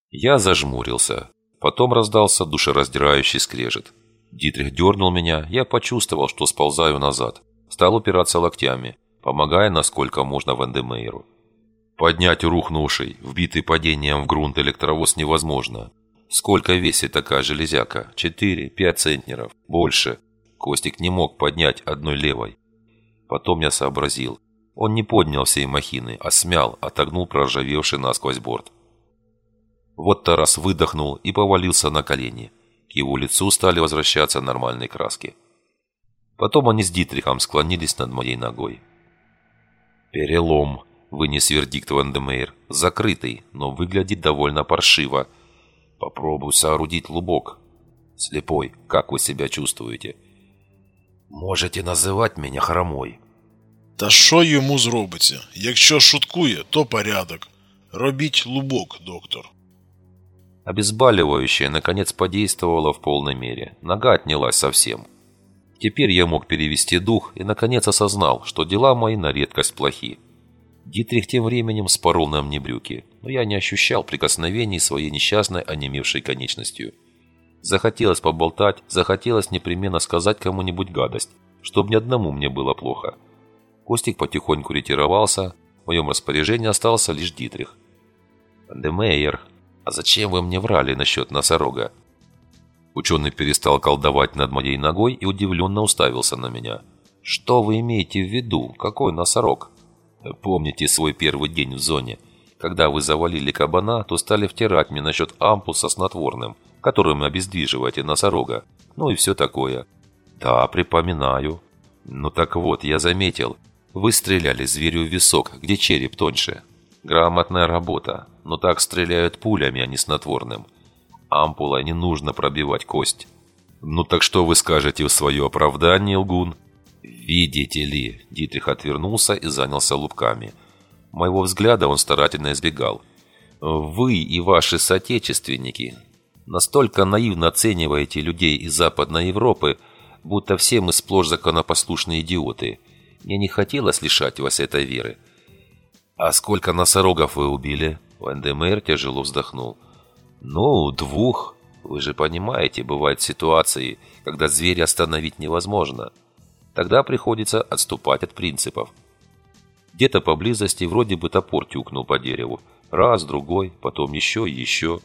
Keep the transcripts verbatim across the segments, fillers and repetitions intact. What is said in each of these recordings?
Я зажмурился. Потом раздался душераздирающий скрежет. Дитрих дернул меня, я почувствовал, что сползаю назад. Стал упираться локтями, помогая насколько можно Вандемейру. Поднять рухнувший, вбитый падением в грунт электровоз невозможно. Сколько весит такая железяка? Четыре-пять центнеров. Больше. Костик не мог поднять одной левой. Потом я сообразил. Он не поднял всей махины, а смял, отогнул проржавевший насквозь борт. Вот Тарас выдохнул и повалился на колени. К его лицу стали возвращаться нормальные краски. Потом они с Дитрихом склонились над моей ногой. «Перелом», — вынес вердикт Вандемейр. «Закрытый, но выглядит довольно паршиво. Попробуй соорудить лубок. Слепой, как вы себя чувствуете?» «Можете називати мене хромой». Та що йому зробиться? Якщо шуткує, то порядок. Робіть лубок, доктор. Обезболивающее, наконец, подействовало в полной мере. Нога отнялась совсем. Теперь я мог перевести дух и, наконец, осознал, что дела мои на редкость плохи. Дитрих тем временем спорол на мне брюки, но я не ощущал прикосновений своей несчастной онемевшей конечностью. Захотелось поболтать, захотелось непременно сказать кому-нибудь гадость, чтобы ни одному мне было плохо. Костик потихоньку ретировался, в моем распоряжении остался лишь Дитрих. «Вандемейр, а зачем вы мне врали насчет носорога?» Ученый перестал колдовать над моей ногой и удивленно уставился на меня. «Что вы имеете в виду? Какой носорог?» «Помните свой первый день в зоне? Когда вы завалили кабана, то стали втирать мне насчет ампул со снотворным, которым обездвиживаете носорога, ну и все такое». «Да, припоминаю». «Ну так вот, я заметил, вы стреляли зверю в висок, где череп тоньше. Грамотная работа, но так стреляют пулями, а не снотворным. Ампулой не нужно пробивать кость». «Ну так что вы скажете в свое оправдание, лгун?» «Видите ли», — Дитрих отвернулся и занялся лупками. Моего взгляда он старательно избегал. «Вы и ваши соотечественники настолько наивно оцениваете людей из Западной Европы, будто все мы сплошь законопослушные идиоты. Мне не хотелось лишать вас этой веры». «А сколько носорогов вы убили?» Вандемейр тяжело вздохнул. «Ну, двух. Вы же понимаете, бывают ситуации, когда зверя остановить невозможно. Тогда приходится отступать от принципов». Где-то поблизости вроде бы топор тюкнул по дереву. Раз, другой, потом еще и еще.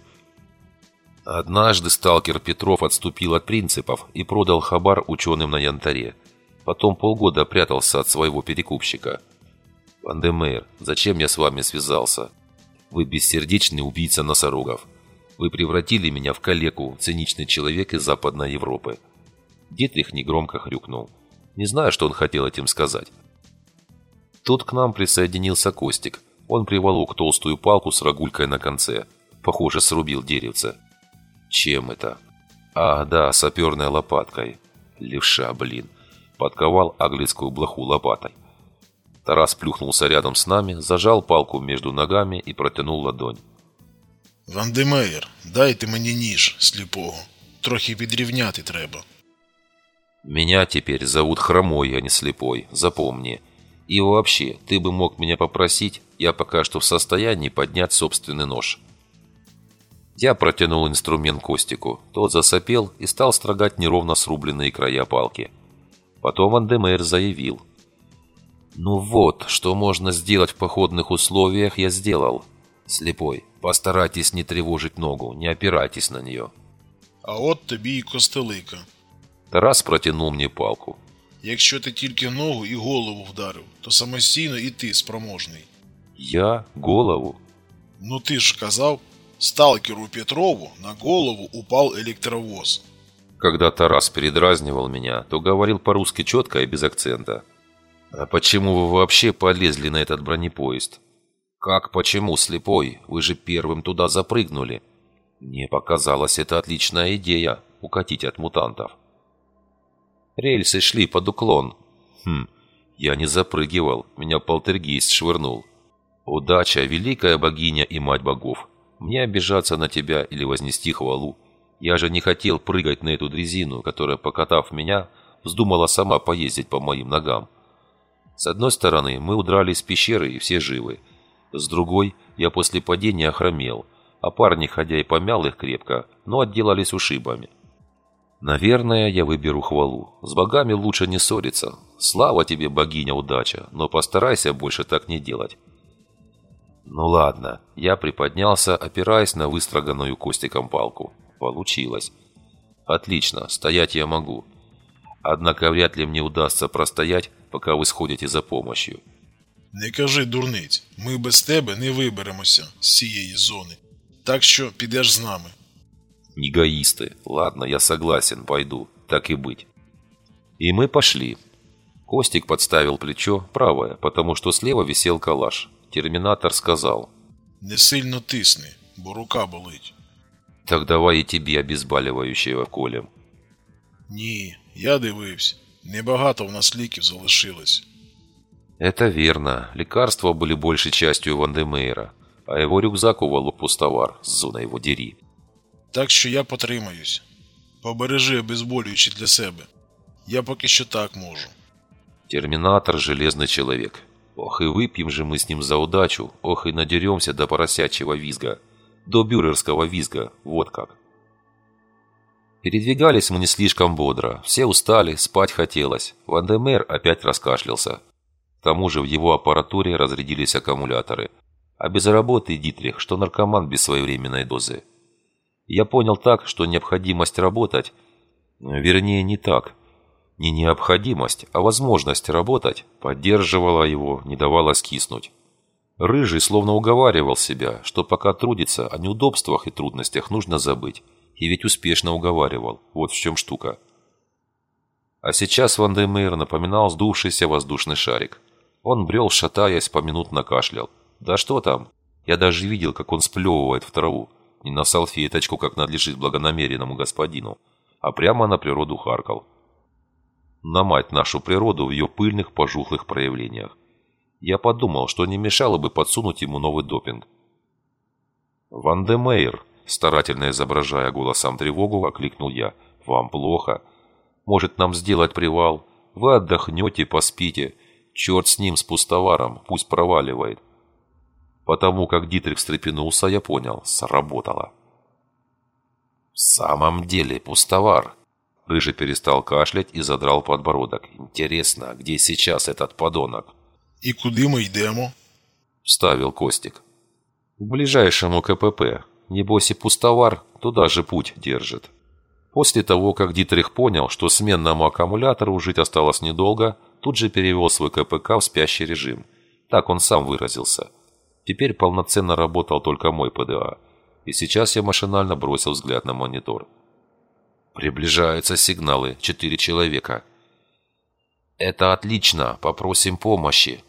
Однажды сталкер Петров отступил от принципов и продал хабар ученым на янтаре. Потом полгода прятался от своего перекупщика. «Вандемейр, зачем я с вами связался? Вы бессердечный убийца носорогов. Вы превратили меня в калеку, циничный человек из Западной Европы». Дитрих негромко хрюкнул. Не знаю, что он хотел этим сказать. Тут к нам присоединился Костик. Он приволок толстую палку с рогулькой на конце. Похоже, срубил деревце. Чем это? А, да, саперной лопаткой. Левша, блин. Подковал аглицкую блоху лопатой. Тарас плюхнулся рядом с нами, зажал палку между ногами и протянул ладонь. «Вандемейр, дайте мені ніж, сліпого. Трохи підрівняти треба». «Меня теперь зовут Хромой, а не Слепой, запомни. И вообще, ты бы мог меня попросить, я пока что в состоянии поднять собственный нож». Я протянул инструмент Костику. Тот засопел и стал строгать неровно срубленные края палки. Потом Вандемейр заявил. «Ну вот, что можно сделать в походных условиях, я сделал. Слепой, постарайтесь не тревожить ногу, не опирайтесь на нее». «А от тобі і костелика». Тарас протянул мне палку. «Якщо ти тільки ногу і голову вдарив, то самостійно і ти спроможний». «Я? Голову?» «Ну ти ж казав, сталкеру Петрову на голову упал электровоз». Когда Тарас передразнивал меня, то говорил по-русски четко и без акцента. «А почему вы вообще полезли на этот бронепоезд?» «Как почему, Слепой? Вы же первым туда запрыгнули». Мне показалось, это отличная идея – укатить от мутантов. Рельсы шли под уклон. Хм, я не запрыгивал, меня полтергейст швырнул. Удача, великая богиня и мать богов. Мне обижаться на тебя или вознести хвалу. Я же не хотел прыгать на эту дрезину, которая, покатав меня, вздумала сама поездить по моим ногам. С одной стороны, мы удрали из пещеры и все живы. С другой, я после падения охромел, а парни, ходя и помял их крепко, но отделались ушибами. Наверное, я выберу хвалу. С богами лучше не ссориться. Слава тебе, богиня удача, но постарайся больше так не делать. Ну ладно, я приподнялся, опираясь на выстроганную Костиком палку. Получилось. Отлично, стоять я могу. Однако вряд ли мне удастся простоять, пока вы сходите за помощью. Не кажи дурниць, ми без тебе не виберемося з цієї зони. Так що підеш з нами. Эгоисты. Ладно, я согласен, пойду. Так и быть. И мы пошли. Костик подставил плечо, правое, потому что слева висел калаш. Терминатор сказал: Не сильно тисни, бо рука болить. Так давай и тебе обезболивающего колем. Ні, я дивився. Небагато в нас ліків залишилось. Это верно. Лекарства были большей частью Вандемейра, а его рюкзак уволок пустовар, зона его дери. Так що я потримаюсь. Побережи обезболюючі для себе. Я поки що так можу. Терминатор – железный человек. Ох, и выпьем же мы с ним за удачу, ох, и надеремся до поросячьего визга. До бюрерского визга, вот как. Передвигались мы не слишком бодро. Все устали, спать хотелось. Вандемейр опять раскашлялся. К тому же в его аппаратуре разрядились аккумуляторы. А без работы Дитрих, что наркоман без своевременной дозы. Я понял так, что необходимость работать, вернее не так, не необходимость, а возможность работать, поддерживала его, не давала скиснуть. Рыжий словно уговаривал себя, что пока трудится, о неудобствах и трудностях нужно забыть. И ведь успешно уговаривал, вот в чем штука. А сейчас Вандемейр напоминал сдувшийся воздушный шарик. Он брел, шатаясь, поминутно кашлял. Да что там, я даже видел, как он сплевывает в траву. Не на салфеточку, как надлежит благонамеренному господину, а прямо на природу харкал. На мать нашу природу в ее пыльных, пожухлых проявлениях. Я подумал, что не мешало бы подсунуть ему новый допинг. «Вандемейр», старательно изображая голосом тревогу, окликнул я. «Вам плохо? Может, нам сделать привал? Вы отдохнете, поспите. Черт с ним, с пустоваром, пусть проваливает». Потому как Дитрих встрепенулся, я понял, сработало. «В самом деле, пустовар!» Рыжий перестал кашлять и задрал подбородок. «Интересно, где сейчас этот подонок?» «И куди ми йдемо?» Вставил Костик. «К ближайшему КПП. Небось и пустовар туда же путь держит». После того, как Дитрих понял, что сменному аккумулятору жить осталось недолго, тут же перевел свой КПК в спящий режим. Так он сам выразился. Теперь полноценно работал только мой ПДА. И сейчас я машинально бросил взгляд на монитор. Приближаются сигналы. Четыре человека. Это отлично. Попросим помощи.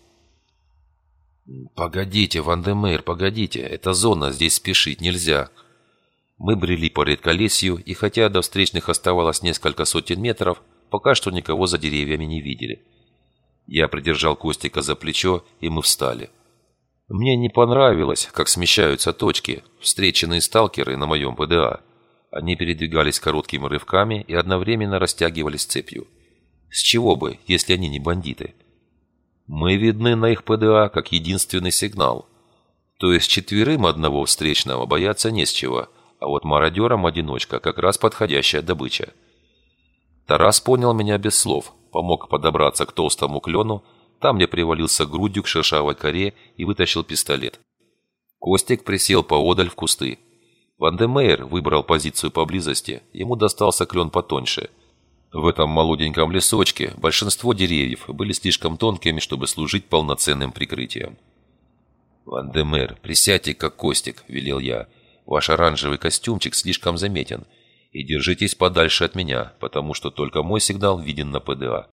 Погодите, Вандемейр, погодите. Это зона, здесь спешить нельзя. Мы брели по редколесью, и хотя до встречных оставалось несколько сотен метров, пока что никого за деревьями не видели. Я придержал Костика за плечо, и мы встали. Мне не понравилось, как смещаются точки, встреченные сталкеры на моем ПДА. Они передвигались короткими рывками и одновременно растягивались цепью. С чего бы, если они не бандиты? Мы видны на их ПДА как единственный сигнал. То есть четверым одного встречного бояться не с чего, а вот мародерам одиночка как раз подходящая добыча. Тарас понял меня без слов, помог подобраться к толстому клену. Там я привалился грудью к шершавой коре и вытащил пистолет. Костик присел поодаль в кусты. Вандемейр выбрал позицию поблизости, ему достался клен потоньше. В этом молоденьком лесочке большинство деревьев были слишком тонкими, чтобы служить полноценным прикрытием. «Вандемейр, присядьте как Костик», — велел я. «Ваш оранжевый костюмчик слишком заметен. И держитесь подальше от меня, потому что только мой сигнал виден на ПДА».